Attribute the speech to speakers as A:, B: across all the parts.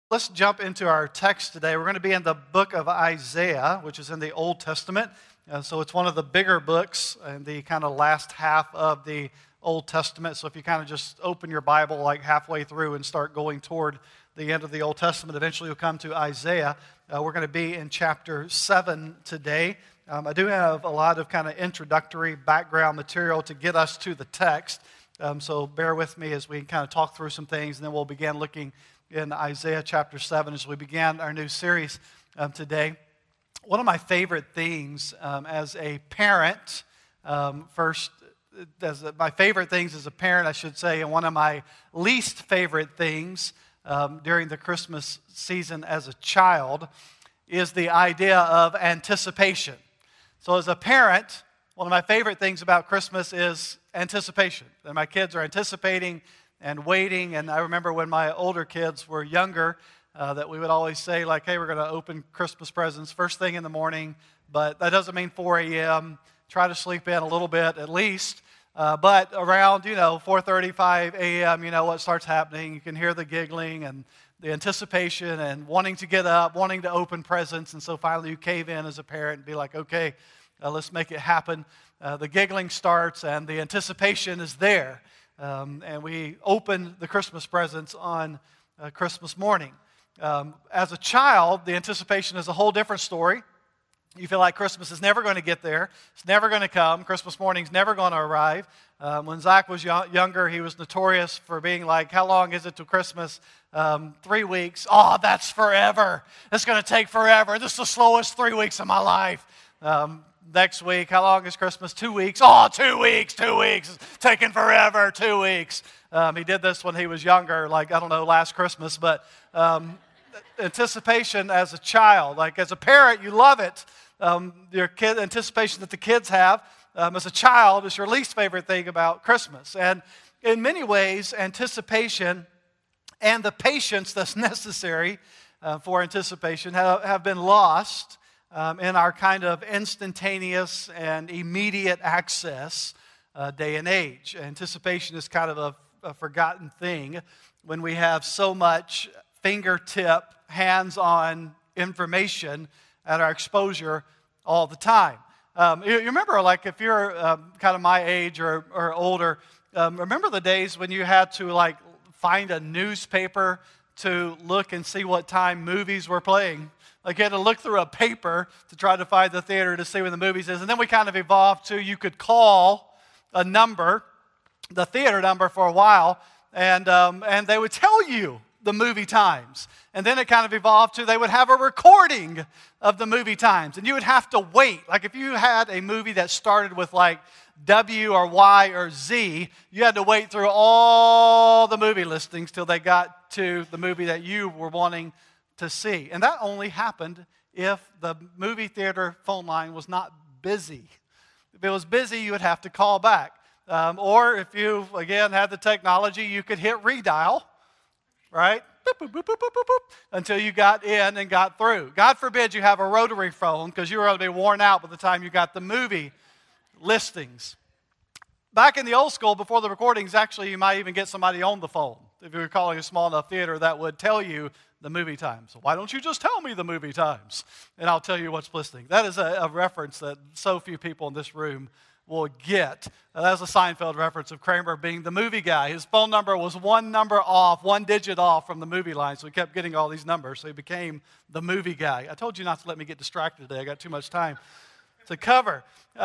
A: Let's jump into our text today. We're going to be in the book of Isaiah, which is in the Old Testament. So it's one of the bigger books in the kind of last half of the Old Testament. So if you kind of just open your Bible like halfway through and start going toward the end of the Old Testament, eventually you'll come to Isaiah. We're going to be in chapter 7 today. I do have a lot of kind of introductory background material to get us to the text. So bear with me as we kind of talk through some things, and then we'll begin looking in Isaiah chapter 7 as we began our new series today. One of my favorite things as a parent, my favorite things as a parent, I should say, and one of my least favorite things during the Christmas season as a child is the idea of anticipation. So as a parent, one of my favorite things about Christmas is anticipation. And my kids are anticipating and waiting. And I remember when my older kids were younger that we would always say, like, hey, we're going to open Christmas presents first thing in the morning. But that doesn't mean 4 a.m. Try to sleep in a little bit at least. But around, 4:30, 5 a.m., what starts happening. You can hear the giggling and the anticipation and wanting to get up, wanting to open presents. And so finally you cave in as a parent and be like, okay, let's make it happen. The giggling starts and the anticipation is there. And we open the Christmas presents on Christmas morning. As a child, the anticipation is a whole different story. You feel like Christmas is never going to get there. It's never going to come. Christmas morning's never going to arrive. When Zach was younger, he was notorious for being like, how long is it to Christmas? 3 weeks. Oh, that's forever. It's going to take forever. This is the slowest 3 weeks of my life. Next week, how long is Christmas? 2 weeks. Oh, 2 weeks, 2 weeks. It's taking forever, 2 weeks. He did this when he was younger, last Christmas. But anticipation as a child, like as a parent, you love it. Your anticipation that the kids have as a child is your least favorite thing about Christmas. And in many ways, anticipation and the patience that's necessary for anticipation have been lost in our kind of instantaneous and immediate access day and age. Anticipation is kind of a forgotten thing when we have so much fingertip, hands-on information at our exposure all the time. You remember, like, if you're kind of my age or older, remember the days when you had to, like, find a newspaper to look and see what time movies were playing? Like, you had to look through a paper to try to find the theater to see when the movies is. And then we kind of evolved to you could call a number, the theater number for a while, and they would tell you the movie times. And then it kind of evolved to they would have a recording of the movie times. And you would have to wait. Like if you had a movie that started with like W or Y or Z, you had to wait through all the movie listings till they got to the movie that you were wanting to see. And that only happened if the movie theater phone line was not busy. If it was busy, you would have to call back. Or if you, again, had the technology, you could hit redial, right? Boop, boop, boop, boop, boop, boop, boop, until you got in and got through. God forbid you have a rotary phone because you were going to be worn out by the time you got the movie listings. Back in the old school, before the recordings, actually, you might even get somebody on the phone. If you were calling a small enough theater, that would tell you the movie times. So why don't you just tell me the movie times? And I'll tell you what's listing. That is a reference that so few people in this room will get. That's a Seinfeld reference of Kramer being the movie guy. His phone number was one number off, one digit off from the movie line, so he kept getting all these numbers, so he became the movie guy. I told you not to let me get distracted today. I got too much time to cover.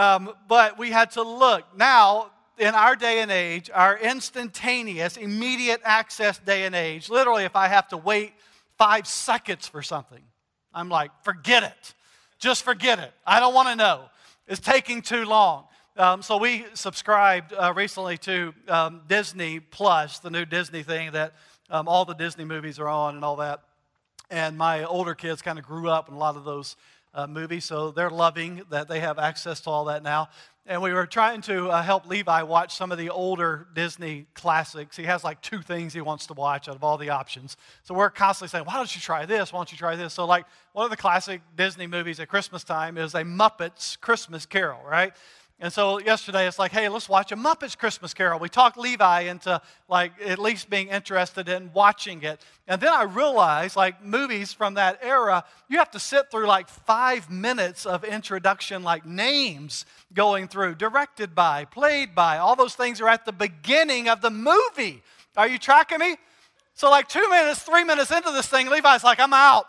A: But we had to look. Now, in our day and age, our instantaneous, immediate access day and age, literally if I have to wait 5 seconds for something, I'm like, forget it. Just forget it. I don't want to know. It's taking too long. So we subscribed recently to Disney Plus, the new Disney thing that all the Disney movies are on and all that. And my older kids kind of grew up in a lot of those movies, so they're loving that they have access to all that now. And we were trying to help Levi watch some of the older Disney classics. He has like 2 things he wants to watch out of all the options. So we're constantly saying, why don't you try this? Why don't you try this? So like one of the classic Disney movies at Christmas time is A Muppets Christmas Carol, right? And so yesterday it's like, hey, let's watch a Muppets Christmas Carol. We talked Levi into like at least being interested in watching it. And then I realized like movies from that era, you have to sit through like 5 minutes of introduction, like names going through, directed by, played by. All those things are at the beginning of the movie. Are you tracking me? So like 2 minutes, 3 minutes into this thing, Levi's like, I'm out.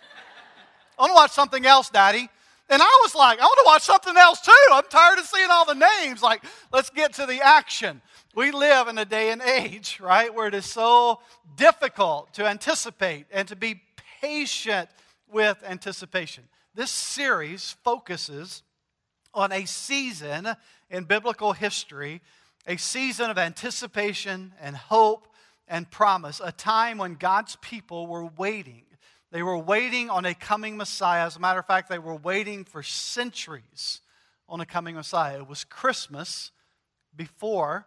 A: I want to watch something else, Daddy. And I was like, I want to watch something else too. I'm tired of seeing all the names. Like, let's get to the action. We live in a day and age, right, where it is so difficult to anticipate and to be patient with anticipation. This series focuses on a season in biblical history, a season of anticipation and hope and promise, a time when God's people were waiting. They were waiting on a coming Messiah. As a matter of fact, they were waiting for centuries on a coming Messiah. It was Christmas before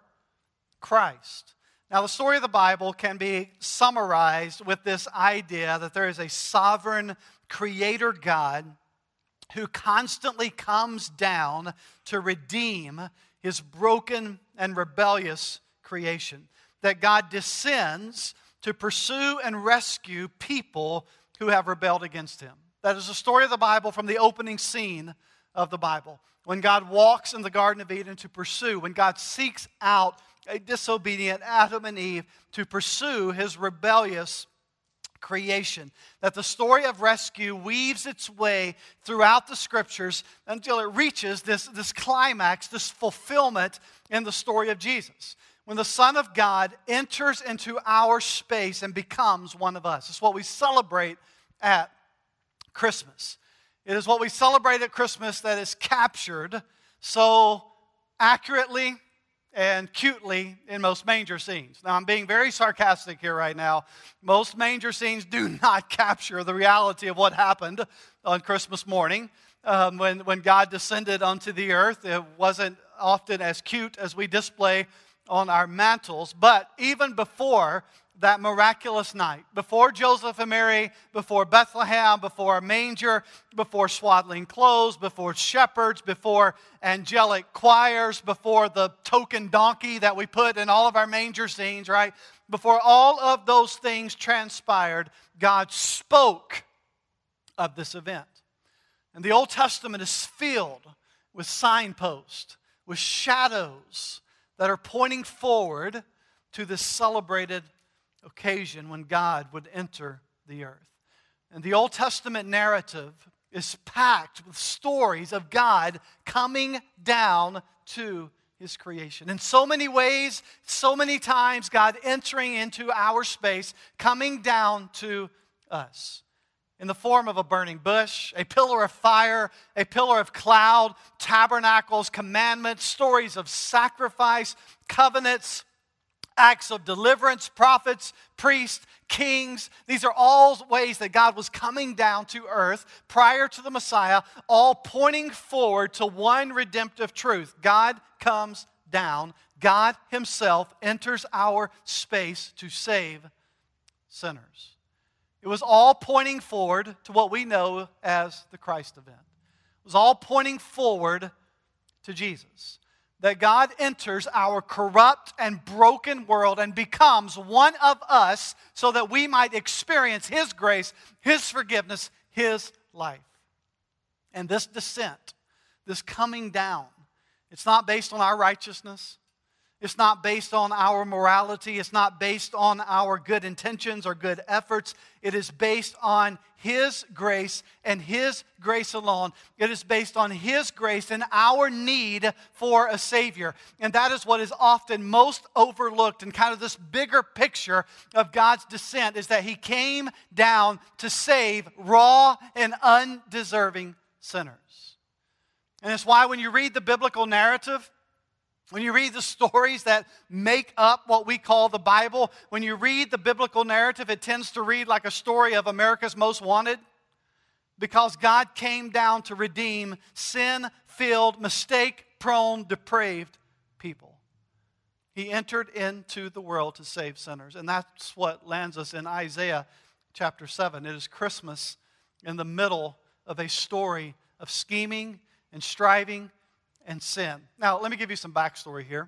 A: Christ. Now, the story of the Bible can be summarized with this idea that there is a sovereign creator God who constantly comes down to redeem his broken and rebellious creation. That God descends to pursue and rescue people who have rebelled against him. That is the story of the Bible from the opening scene of the Bible. When God walks in the Garden of Eden to pursue, when God seeks out a disobedient Adam and Eve to pursue his rebellious creation. That the story of rescue weaves its way throughout the Scriptures until it reaches this climax, this fulfillment in the story of Jesus. When the Son of God enters into our space and becomes one of us. It's what we celebrate at Christmas. It is what we celebrate at Christmas that is captured so accurately and cutely in most manger scenes. Now, I'm being very sarcastic here right now. Most manger scenes do not capture the reality of what happened on Christmas morning. When God descended onto the earth, it wasn't often as cute as we display on our mantles, but even before that miraculous night, before Joseph and Mary, before Bethlehem, before a manger, before swaddling clothes, before shepherds, before angelic choirs, before the token donkey that we put in all of our manger scenes, right? Before all of those things transpired, God spoke of this event. And the Old Testament is filled with signposts, with shadows, that are pointing forward to this celebrated occasion when God would enter the earth. And the Old Testament narrative is packed with stories of God coming down to his creation. In so many ways, so many times, God entering into our space, coming down to us. In the form of a burning bush, a pillar of fire, a pillar of cloud, tabernacles, commandments, stories of sacrifice, covenants, acts of deliverance, prophets, priests, kings. These are all ways that God was coming down to earth prior to the Messiah, all pointing forward to one redemptive truth. God comes down. God himself enters our space to save sinners. It was all pointing forward to what we know as the Christ event. It was all pointing forward to Jesus. That God enters our corrupt and broken world and becomes one of us so that we might experience his grace, his forgiveness, his life. And this descent, this coming down, it's not based on our righteousness. It's not based on our morality. It's not based on our good intentions or good efforts. It is based on his grace and his grace alone. It is based on his grace and our need for a Savior. And that is what is often most overlooked in kind of this bigger picture of God's descent, is that he came down to save raw and undeserving sinners. And it's why when you read the biblical narrative, when you read the stories that make up what we call the Bible, when you read the biblical narrative, it tends to read like a story of America's Most Wanted, because God came down to redeem sin-filled, mistake-prone, depraved people. He entered into the world to save sinners, and that's what lands us in Isaiah chapter 7. It is Christmas in the middle of a story of scheming and striving and sin. Now, let me give you some backstory here.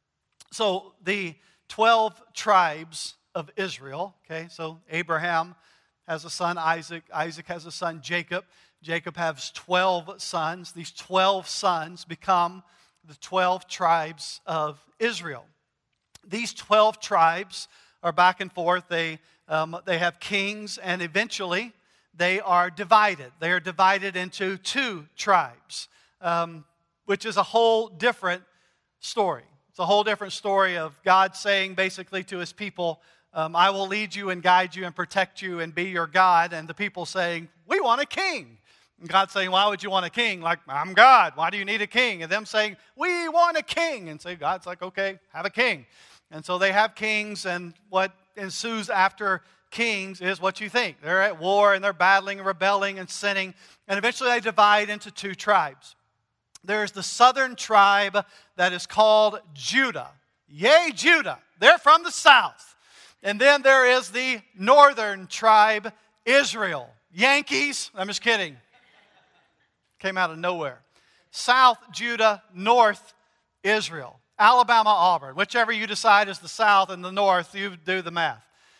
A: So, the 12 tribes of Israel, okay, so Abraham has a son, Isaac. Isaac has a son, Jacob. Jacob has 12 sons. These 12 sons become the 12 tribes of Israel. These 12 tribes are back and forth. They have kings, and eventually they are divided. They are divided into 2 tribes, which is a whole different story. It's a whole different story of God saying basically to his people, I will lead you and guide you and protect you and be your God. And the people saying, we want a king. And God saying, why would you want a king? Like, I'm God. Why do you need a king? And them saying, we want a king. And say, God's like, okay, have a king. And so they have kings, and what ensues after kings is what you think. They're at war, and they're battling, rebelling, and sinning. And eventually they divide into 2 tribes. There's the southern tribe that is called Judah. Yay, Judah. They're from the south. And then there is the northern tribe, Israel. Yankees. I'm just kidding. Came out of nowhere. South Judah, north Israel. Alabama, Auburn. Whichever you decide is the south and the north, you do the math.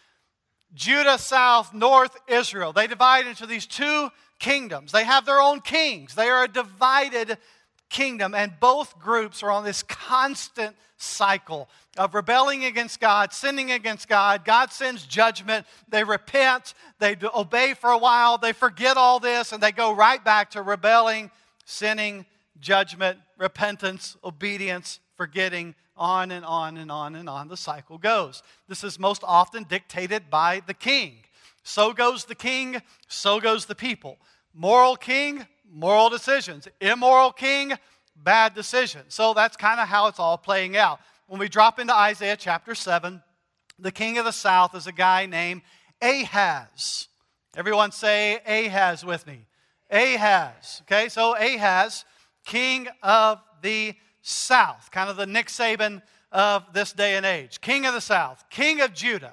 A: Judah, south, north Israel. They divide into these 2 kingdoms. They have their own kings. They are a divided kingdom, and both groups are on this constant cycle of rebelling against God, sinning against God. God sends judgment. They repent. They obey for a while. They forget all this, and they go right back to rebelling, sinning, judgment, repentance, obedience, forgetting, on and on and on and on the cycle goes. This is most often dictated by the king. So goes the king, so goes the people. Moral king, moral decisions. Immoral king, bad decisions. So that's kind of how it's all playing out. When we drop into Isaiah chapter 7, the king of the south is a guy named Ahaz. Everyone say Ahaz with me. Ahaz. Okay, so Ahaz, king of the south, kind of the Nick Saban of this day and age. King of the south, king of Judah.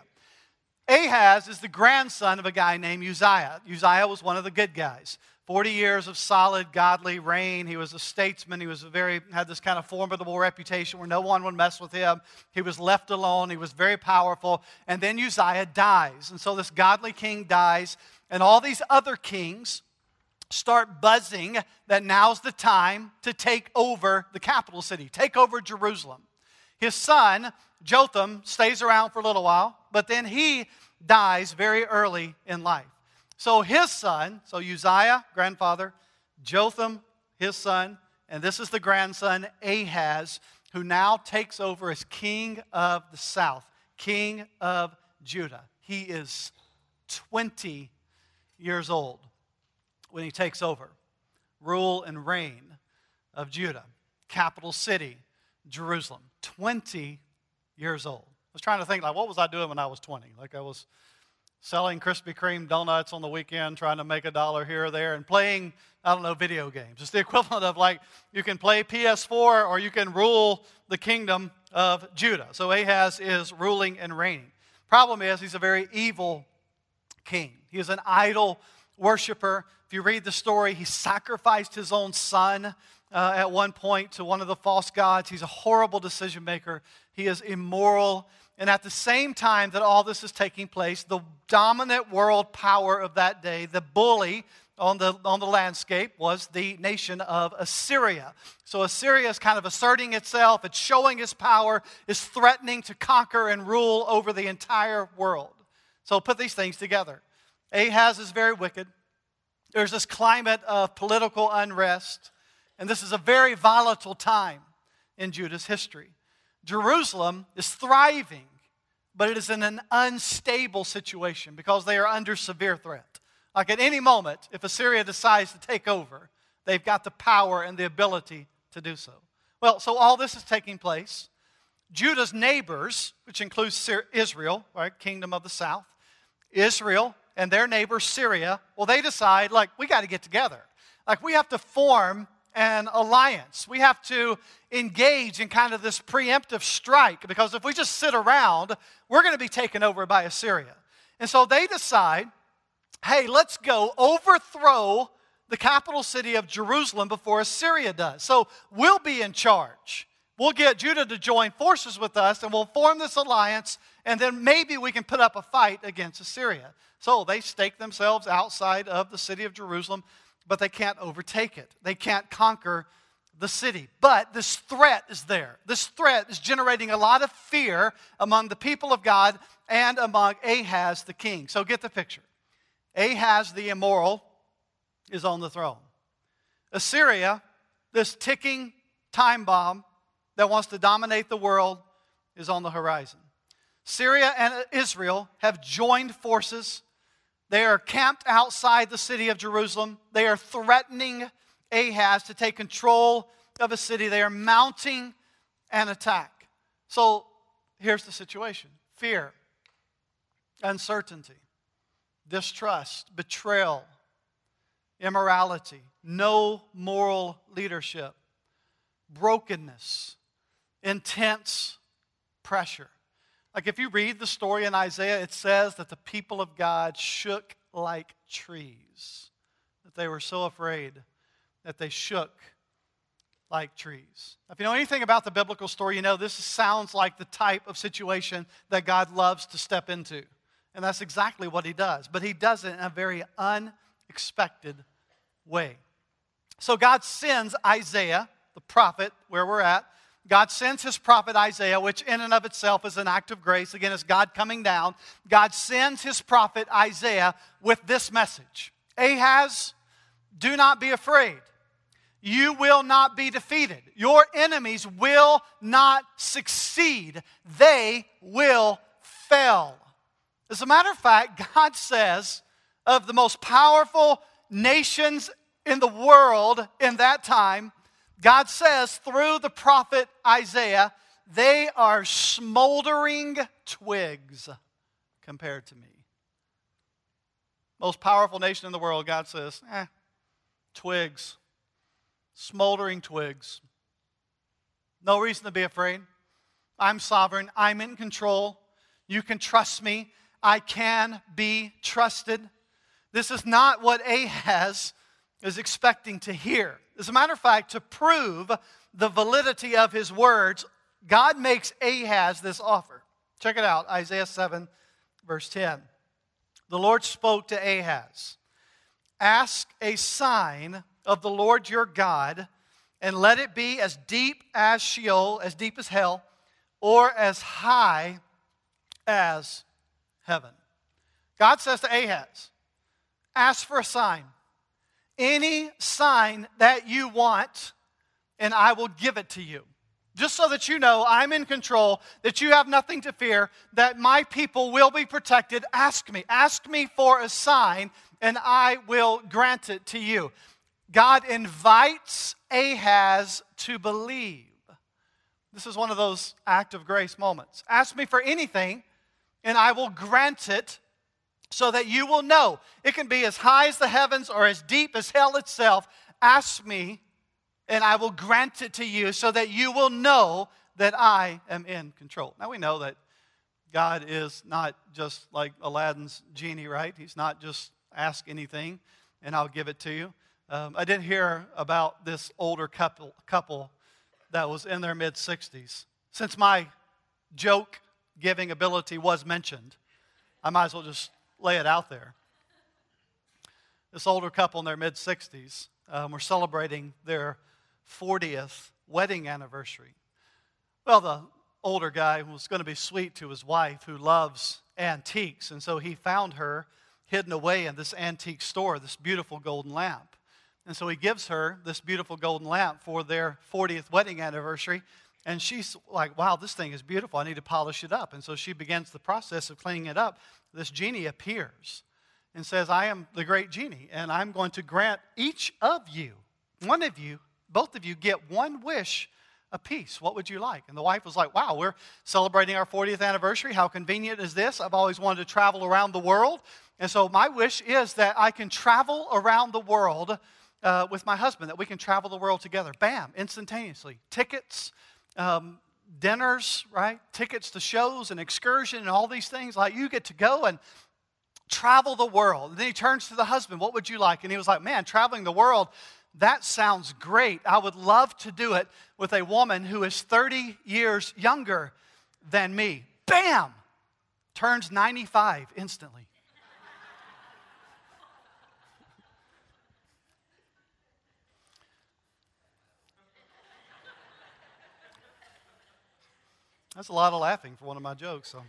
A: Ahaz is the grandson of a guy named Uzziah. Uzziah was one of the good guys. 40 years of solid, godly reign. He was a statesman. He was had this kind of formidable reputation where no one would mess with him. He was left alone. He was very powerful. And then Uzziah dies. And so this godly king dies. And all these other kings start buzzing that now's the time to take over the capital city, take over Jerusalem. His son, Jotham, stays around for a little while, but then he dies very early in life. So his son, so Uzziah, grandfather, Jotham, his son, and this is the grandson, Ahaz, who now takes over as king of the south, king of Judah. He is 20 years old when he takes over rule and reign of Judah, capital city, Jerusalem. 20 years old. I was trying to think, like, what was I doing when I was 20? Like, I was selling Krispy Kreme donuts on the weekend, trying to make $1 here or there, and playing, I don't know, video games. It's the equivalent of, like, you can play PS4 or you can rule the kingdom of Judah. So Ahaz is ruling and reigning. Problem is, he's a very evil king. He is an idol worshiper. If you read the story, he sacrificed his own son at one point to one of the false gods. He's a horrible decision maker. He is immoral. And at the same time that all this is taking place, the dominant world power of that day, the bully on the landscape, was the nation of Assyria. So Assyria is kind of asserting itself. It's showing its power. It's threatening to conquer and rule over the entire world. So put these things together. Ahaz is very wicked. There's this climate of political unrest. And this is a very volatile time in Judah's history. Jerusalem is thriving, but it is in an unstable situation because they are under severe threat. Like at any moment, if Assyria decides to take over, they've got the power and the ability to do so. Well, so all this is taking place. Judah's neighbors, which includes Israel, right, kingdom of the south, Israel and their neighbor Syria, well, they decide, like, we got to get together. Like, we have to form an alliance. We have to engage in kind of this preemptive strike, because if we just sit around, we're going to be taken over by Assyria. And so they decide, hey, let's go overthrow the capital city of Jerusalem before Assyria does. So we'll be in charge. We'll get Judah to join forces with us, and we'll form this alliance, and then maybe we can put up a fight against Assyria. So they stake themselves outside of the city of Jerusalem, but they can't overtake it. They can't conquer the city. But this threat is there. This threat is generating a lot of fear among the people of God and among Ahaz the king. So get the picture. Ahaz the immoral is on the throne. Assyria, this ticking time bomb that wants to dominate the world, is on the horizon. Syria and Israel have joined forces. They are camped outside the city of Jerusalem. They are threatening Ahaz to take control of a city. They are mounting an attack. So here's the situation: fear, uncertainty, distrust, betrayal, immorality, no moral leadership, brokenness, intense pressure. Like if you read the story in Isaiah, it says that the people of God shook like trees, that they were so afraid that they shook like trees. If you know anything about the biblical story, you know this sounds like the type of situation that God loves to step into. And that's exactly what he does. But he does it in a very unexpected way. So God sends Isaiah, the prophet, where we're at. God sends his prophet Isaiah, which in and of itself is an act of grace. Again, it's God coming down. God sends his prophet Isaiah with this message: Ahaz, do not be afraid. You will not be defeated. Your enemies will not succeed. They will fail. As a matter of fact, God says of the most powerful nations in the world in that time, God says through the prophet Isaiah, they are smoldering twigs compared to me. Most powerful nation in the world, God says, twigs. Smoldering twigs. No reason to be afraid. I'm sovereign. I'm in control. You can trust me. I can be trusted. This is not what Ahaz is expecting to hear. As a matter of fact, to prove the validity of his words, God makes Ahaz this offer. Check it out, Isaiah 7, verse 10. The Lord spoke to Ahaz, "Ask a sign of the Lord your God, and let it be as deep as Sheol, as deep as hell, or as high as heaven." God says to Ahaz, ask for a sign. Any sign that you want, and I will give it to you. Just so that you know I'm in control, that you have nothing to fear, that my people will be protected. Ask me. Ask me for a sign, and I will grant it to you. God invites Ahaz to believe. This is one of those act of grace moments. Ask me for anything, and I will grant it so that you will know. It can be as high as the heavens or as deep as hell itself. Ask me, and I will grant it to you so that you will know that I am in control. Now we know that God is not just like Aladdin's genie, right? He's not just ask anything, and I'll give it to you. I did hear about this older couple that was in their mid-60s. Since my joke-giving ability was mentioned, I might as well just lay it out there. This older couple in their mid-60s were celebrating their 40th wedding anniversary. Well, the older guy was going to be sweet to his wife who loves antiques, and so he found her hidden away in this antique store, this beautiful golden lamp. And so he gives her this beautiful golden lamp for their 40th wedding anniversary. And she's like, wow, this thing is beautiful. I need to polish it up. And so she begins the process of cleaning it up. This genie appears and says, I am the great genie, and I'm going to grant each of you, one of you, both of you get one wish apiece. What would you like? And the wife was like, wow, we're celebrating our 40th anniversary. How convenient is this? I've always wanted to travel around the world. And so my wish is that I can travel around the world with my husband, that we can travel the world together. Bam, instantaneously. Tickets, dinners, right? Tickets to shows and excursion and all these things. Like you get to go and travel the world. And then he turns to the husband, what would you like? And he was like, man, traveling the world, that sounds great. I would love to do it with a woman who is 30 years younger than me. Bam! Turns 95 instantly. That's a lot of laughing for one of my jokes. So.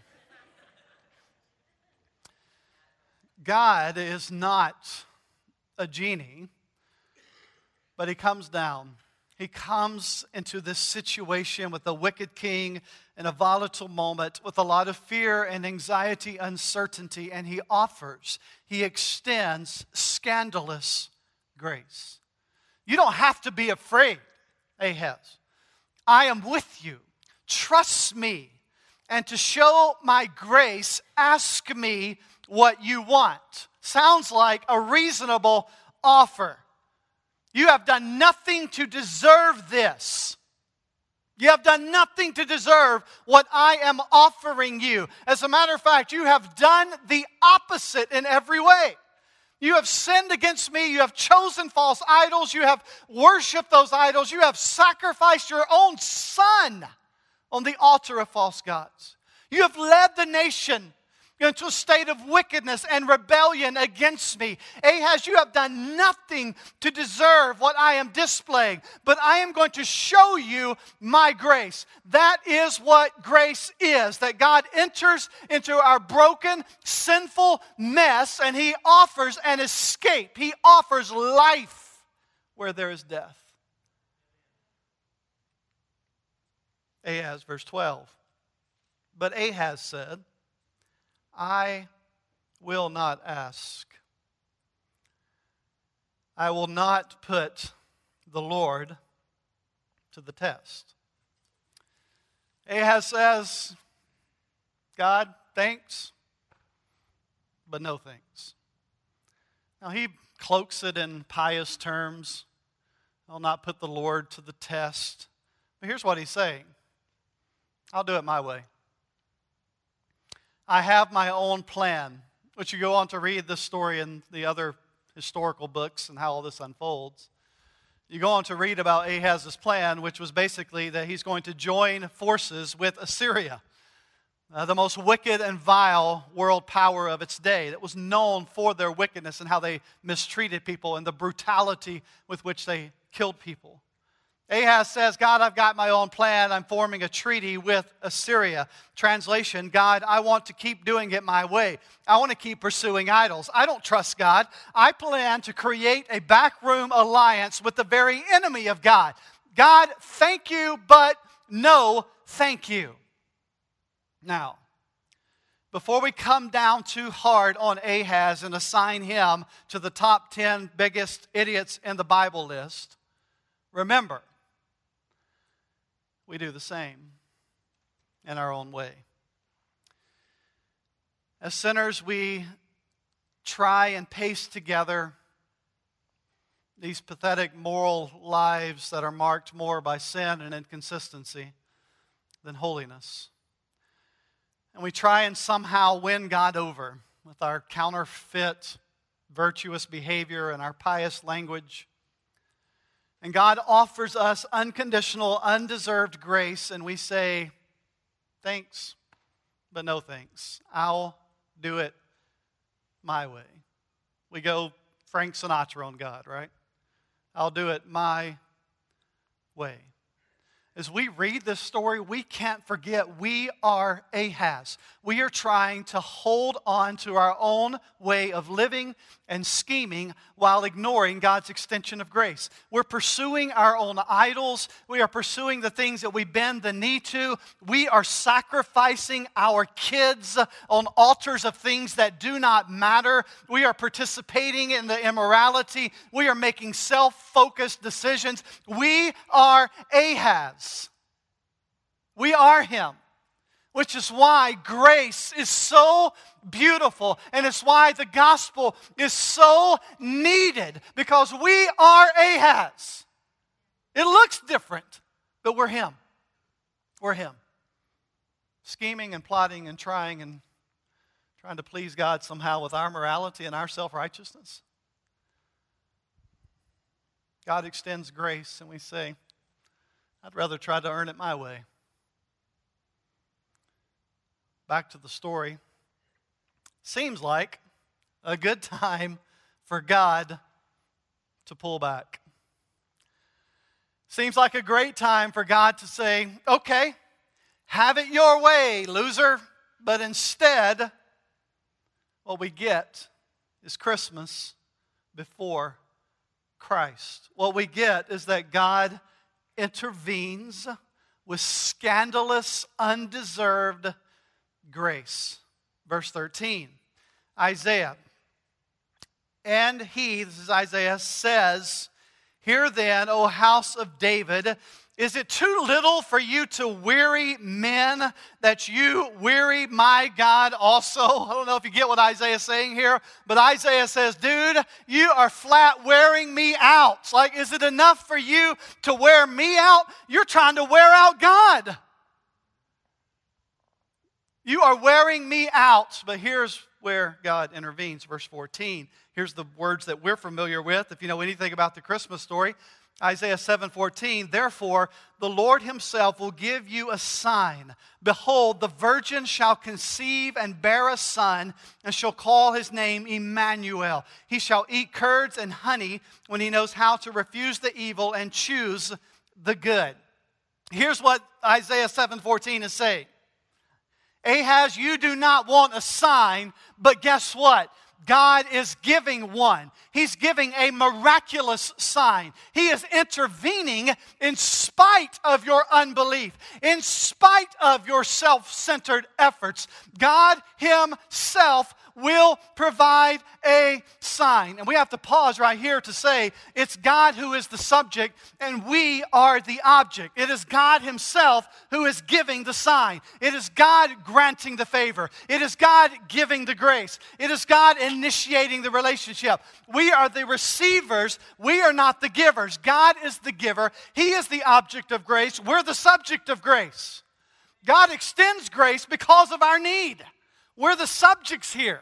A: God is not a genie, but he comes down. He comes into this situation with a wicked king in a volatile moment with a lot of fear and anxiety, uncertainty, and he extends scandalous grace. You don't have to be afraid, Ahaz. I am with you. Trust me. And to show my grace, ask me what you want. Sounds like a reasonable offer. You have done nothing to deserve this. You have done nothing to deserve what I am offering you. As a matter of fact, you have done the opposite in every way. You have sinned against me. You have chosen false idols. You have worshiped those idols. You have sacrificed your own son on the altar of false gods. You have led the nation into a state of wickedness and rebellion against me. Ahaz, you have done nothing to deserve what I am displaying, but I am going to show you my grace. That is what grace is, that God enters into our broken, sinful mess, and he offers an escape. He offers life where there is death. Ahaz, verse 12. But Ahaz said, I will not ask. I will not put the Lord to the test. Ahaz says, God, thanks, but no thanks. Now he cloaks it in pious terms. I'll not put the Lord to the test. But here's what he's saying. I'll do it my way. I have my own plan, which you go on to read this story in the other historical books and how all this unfolds. You go on to read about Ahaz's plan, which was basically that he's going to join forces with Assyria, the most wicked and vile world power of its day that was known for their wickedness and how they mistreated people and the brutality with which they killed people. Ahaz says, God, I've got my own plan. I'm forming a treaty with Assyria. Translation, God, I want to keep doing it my way. I want to keep pursuing idols. I don't trust God. I plan to create a backroom alliance with the very enemy of God. God, thank you, but no, thank you. Now, before we come down too hard on Ahaz and assign him to the top 10 biggest idiots in the Bible list, remember, we do the same in our own way. As sinners, we try and paste together these pathetic moral lives that are marked more by sin and inconsistency than holiness. And we try and somehow win God over with our counterfeit, virtuous behavior and our pious language. And God offers us unconditional, undeserved grace, and we say, thanks, but no thanks. I'll do it my way. We go Frank Sinatra on God, right? I'll do it my way. As we read this story, we can't forget we are Ahaz. We are trying to hold on to our own way of living and scheming while ignoring God's extension of grace. We're pursuing our own idols. We are pursuing the things that we bend the knee to. We are sacrificing our kids on altars of things that do not matter. We are participating in the immorality. We are making self-focused decisions. We are Ahaz. We are him, which is why grace is so beautiful, and it's why the gospel is so needed, because we are Ahaz. It looks different, but we're him. We're him. Scheming and plotting and trying trying to please God somehow with our morality and our self-righteousness? God extends grace, and we say, I'd rather try to earn it my way. Back to the story. Seems like a good time for God to pull back. Seems like a great time for God to say, okay, have it your way, loser. But instead, what we get is Christmas before Christ. What we get is that God intervenes with scandalous, undeserved grace. Verse 13, Isaiah. And he, this is Isaiah, says, "Hear then, O house of David, is it too little for you to weary men that you weary my God also?" I don't know if you get what Isaiah is saying here, but Isaiah says, dude, you are flat wearing me out. Like, is it enough for you to wear me out? You're trying to wear out God. You are wearing me out. But here's where God intervenes. Verse 14. Here's the words that we're familiar with. If you know anything about the Christmas story, Isaiah 7:14, "Therefore the Lord himself will give you a sign. Behold, the virgin shall conceive and bear a son, and shall call his name Emmanuel. He shall eat curds and honey when he knows how to refuse the evil and choose the good." Here's what Isaiah 7:14 is saying. Ahaz, you do not want a sign, but guess what? God is giving one. He's giving a miraculous sign. He is intervening in spite of your unbelief, in spite of your self-centered efforts. God himself will provide a sign. And we have to pause right here to say it's God who is the subject and we are the object. It is God himself who is giving the sign. It is God granting the favor. It is God giving the grace. It is God initiating the relationship. We are the receivers. We are not the givers. God is the giver. He is the object of grace. We're the subject of grace. God extends grace because of our need. We're the subjects here.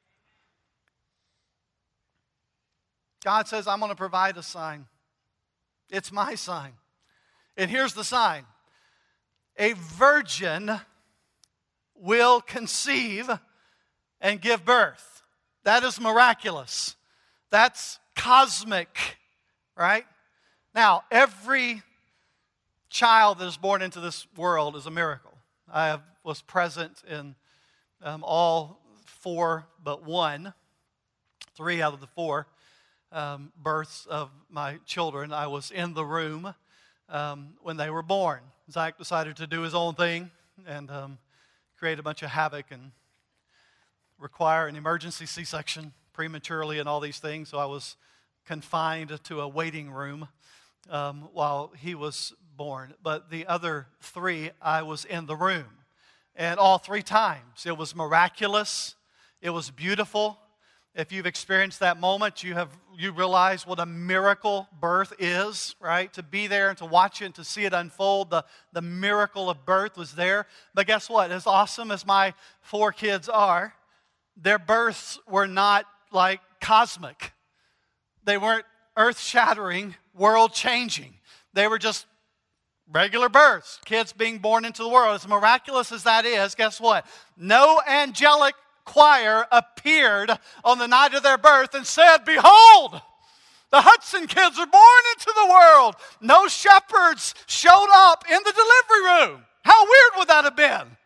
A: God says, I'm going to provide a sign. It's my sign. And here's the sign. A virgin will conceive and give birth. That is miraculous. That's cosmic, right? Now, every child that is born into this world is a miracle. I was present in all four but one, 3 out of the 4 births of my children. I was in the room when they were born. Zach decided to do his own thing and create a bunch of havoc and require an emergency C-section prematurely and all these things. So I was confined to a waiting room while he was born. But the other 3, I was in the room. And all 3 times, it was miraculous. It was beautiful. If you've experienced that moment, you realize what a miracle birth is, right? To be there and to watch it and to see it unfold, the miracle of birth was there. But guess what? As awesome as my 4 kids are, their births were not like cosmic. They weren't earth-shattering, world-changing. They were just regular births, kids being born into the world. As miraculous as that is, guess what? No angelic choir appeared on the night of their birth and said, "Behold, the Hudson kids are born into the world." No shepherds showed up in the delivery room. How weird would that have been?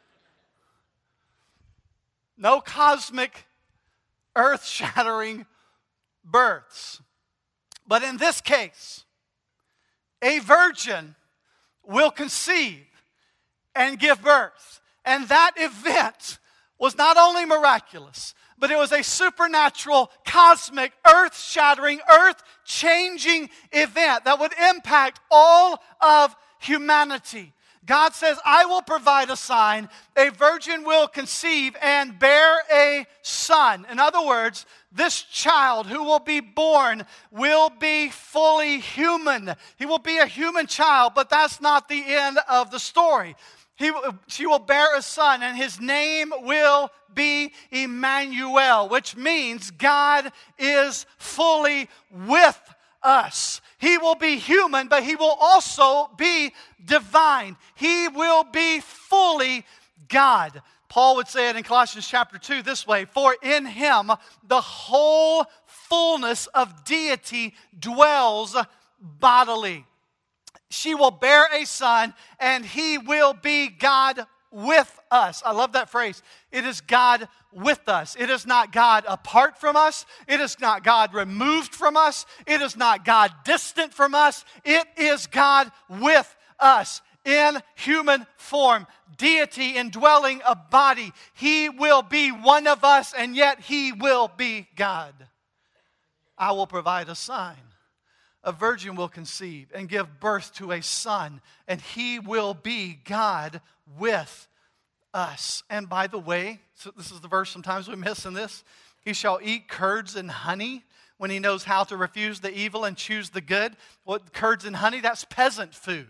A: No cosmic, earth-shattering births. But in this case, a virgin will conceive and give birth. And that event was not only miraculous, but it was a supernatural, cosmic, earth-shattering, earth-changing event that would impact all of humanity. God says, I will provide a sign. A virgin will conceive and bear a son. In other words, this child who will be born will be fully human. He will be a human child, but that's not the end of the story. She will bear a son, and his name will be Emmanuel, which means God is fully with us. He will be human, but he will also be divine. He will be fully God. Paul would say it in Colossians chapter 2 this way, "For in him the whole fullness of deity dwells bodily." She will bear a son, and he will be God with us. I love that phrase. It is God with us. It is not God apart from us. It is not God removed from us. It is not God distant from us. It is God with us in human form. Deity indwelling a body. He will be one of us, and yet he will be God. I will provide a sign. A virgin will conceive and give birth to a son, and he will be God with us. And by the way, so this is the verse sometimes we miss in this, he shall eat curds and honey when he knows how to refuse the evil and choose the good. What curds and honey? That's peasant food.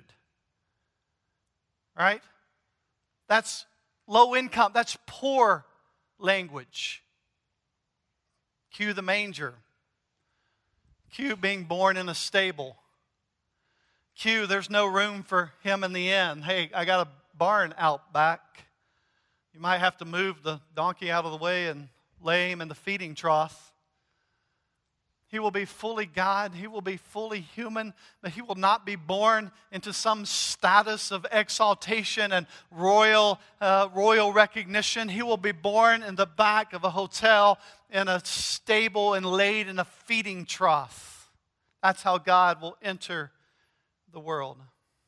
A: Right? That's low income. That's poor language. Cue the manger. Cue being born in a stable. Cue there's no room for him in the inn. Hey, I got a barn out back. You might have to move the donkey out of the way and lay him in the feeding trough. He will be fully God. He will be fully human. But he will not be born into some status of exaltation and royal recognition. He will be born in the back of a hotel in a stable and laid in a feeding trough. That's how God will enter the world.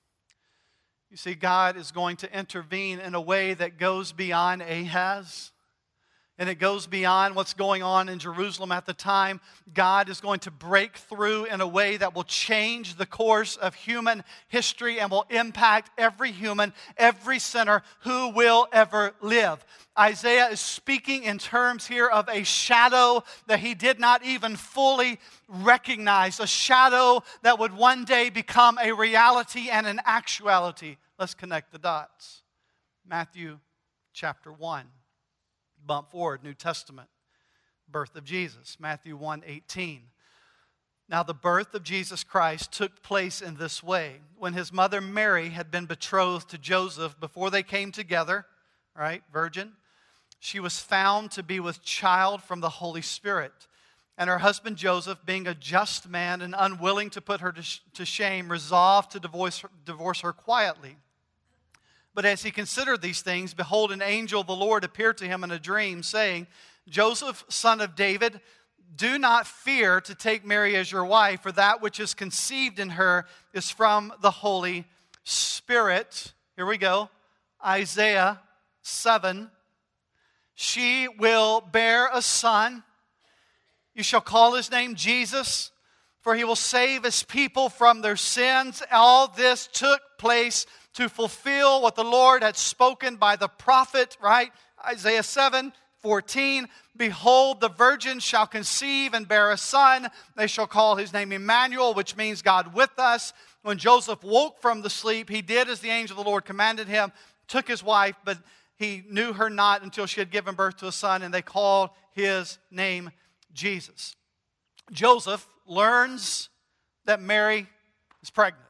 A: You see, God is going to intervene in a way that goes beyond Ahaz. And it goes beyond what's going on in Jerusalem at the time. God is going to break through in a way that will change the course of human history and will impact every human, every sinner who will ever live. Isaiah is speaking in terms here of a shadow that he did not even fully recognize, a shadow that would one day become a reality and an actuality. Let's connect the dots. Matthew chapter 1. Bump forward, New Testament, birth of Jesus, Matthew 1:18. Now the birth of Jesus Christ took place in this way. When his mother Mary had been betrothed to Joseph, before they came together, right, virgin, she was found to be with child from the Holy Spirit. And her husband Joseph, being a just man and unwilling to put her to shame, resolved to divorce her quietly. But as he considered these things, behold, an angel of the Lord appeared to him in a dream, saying, Joseph, son of David, do not fear to take Mary as your wife, for that which is conceived in her is from the Holy Spirit. Here we go. Isaiah 7. She will bear a son. You shall call his name Jesus, for he will save his people from their sins. All this took place to fulfill what the Lord had spoken by the prophet, right? Isaiah 7:14. Behold, the virgin shall conceive and bear a son. They shall call his name Emmanuel, which means God with us. When Joseph woke from the sleep, he did as the angel of the Lord commanded him, took his wife, but he knew her not until she had given birth to a son, and they called his name Jesus. Joseph learns that Mary is pregnant.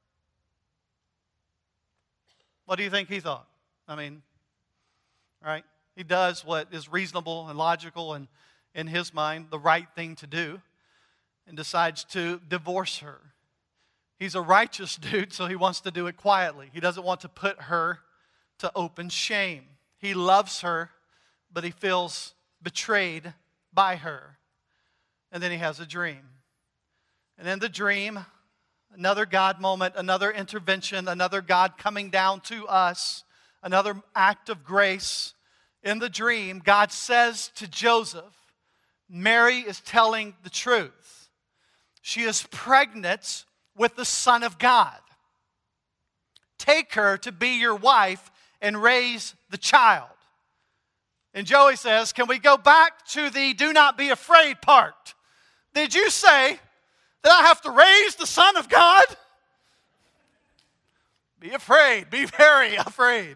A: What do you think he thought? I mean, right? He does what is reasonable and logical and, in his mind, the right thing to do, and decides to divorce her. He's a righteous dude, so he wants to do it quietly. He doesn't want to put her to open shame. He loves her, but he feels betrayed by her. And then he has a dream. And in the dream, another God moment, another intervention, another God coming down to us, another act of grace. In the dream, God says to Joseph, Mary is telling the truth. She is pregnant with the Son of God. Take her to be your wife and raise the child. And Joey says, can we go back to the do not be afraid part? Did you say that I have to raise the Son of God? Be afraid. Be very afraid.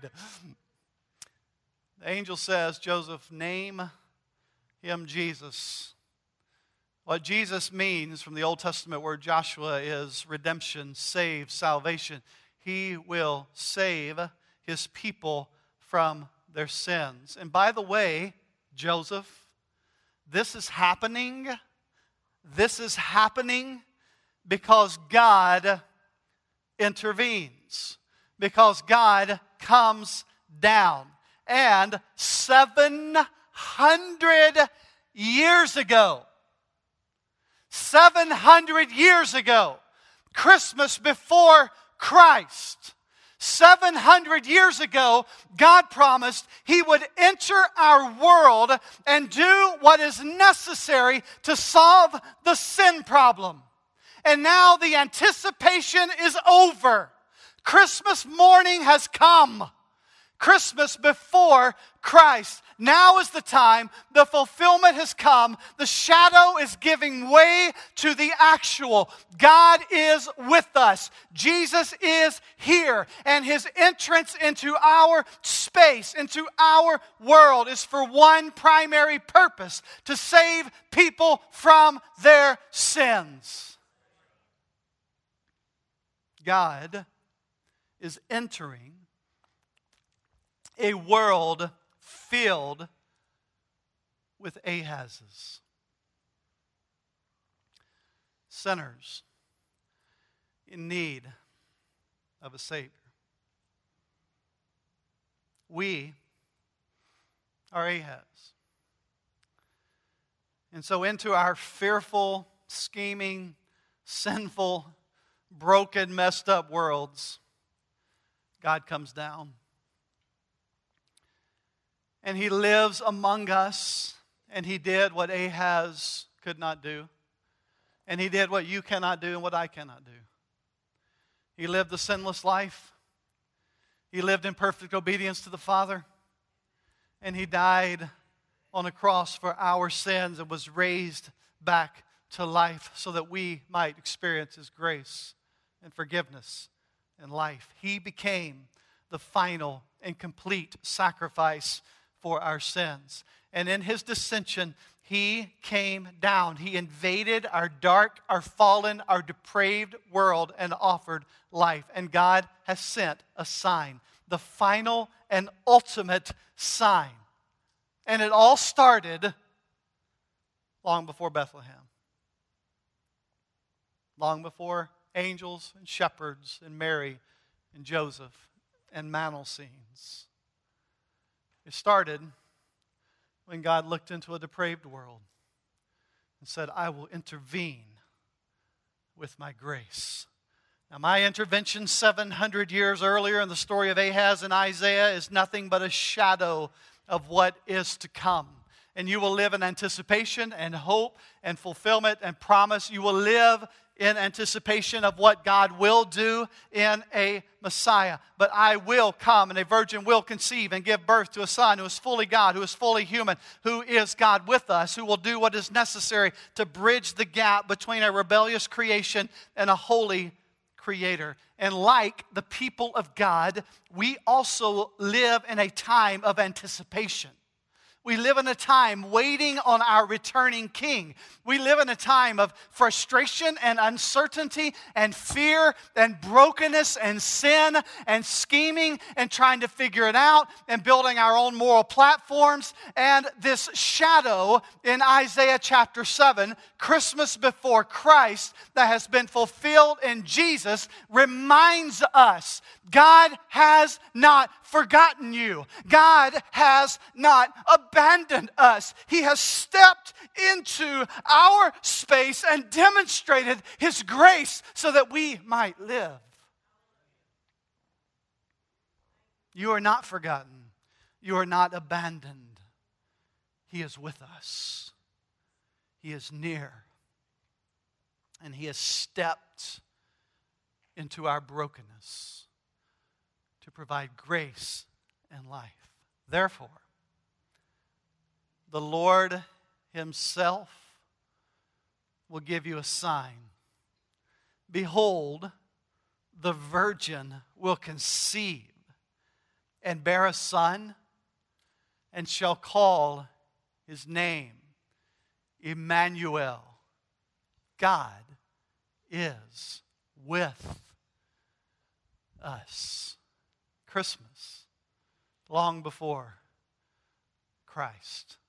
A: The angel says, Joseph, name him Jesus. What Jesus means from the Old Testament word Joshua is redemption, save, salvation. He will save his people from their sins. And by the way, Joseph, this is happening because God intervenes, because God comes down. And 700 years ago, 700 years ago, Christmas before Christ, 700 years ago, God promised He would enter our world and do what is necessary to solve the sin problem. And now the anticipation is over. Christmas morning has come. Christmas before Christ. Now is the time. The fulfillment has come. The shadow is giving way to the actual. God is with us. Jesus is here. And His entrance into our space, into our world, is for one primary purpose: to save people from their sins. God is entering a world filled with Ahazes, sinners in need of a Savior. We are Ahaz. And so into our fearful, scheming, sinful, broken, messed up worlds, God comes down. And He lives among us, and He did what Ahaz could not do. And He did what you cannot do and what I cannot do. He lived a sinless life. He lived in perfect obedience to the Father. And He died on a cross for our sins and was raised back to life so that we might experience His grace and forgiveness and life. He became the final and complete sacrifice for our sins. And in His descension, He came down. He invaded our dark, our fallen, our depraved world and offered life. And God has sent a sign, the final and ultimate sign. And it all started long before Bethlehem. Long before angels and shepherds and Mary and Joseph and mantle scenes. It started when God looked into a depraved world and said, I will intervene with my grace. Now, my intervention 700 years earlier in the story of Ahaz and Isaiah is nothing but a shadow of what is to come. And you will live in anticipation and hope and fulfillment and promise. You will live in anticipation of what God will do in a Messiah. But I will come, and a virgin will conceive and give birth to a son who is fully God, who is fully human, who is God with us, who will do what is necessary to bridge the gap between a rebellious creation and a holy Creator. And like the people of God, we also live in a time of anticipation. We live in a time waiting on our returning King. We live in a time of frustration and uncertainty and fear and brokenness and sin and scheming and trying to figure it out and building our own moral platforms. And this shadow in Isaiah chapter 7, Christmas before Christ, that has been fulfilled in Jesus, reminds us God has not forgotten you. God has not abandoned us. He has stepped into our space and demonstrated His grace so that we might live. You are not forgotten. You are not abandoned. He is with us. He is near. And He has stepped into our brokenness to provide grace and life. Therefore, the Lord Himself will give you a sign. Behold, the virgin will conceive and bear a son, and shall call his name Emmanuel. God is with us. Christmas, long before Christ.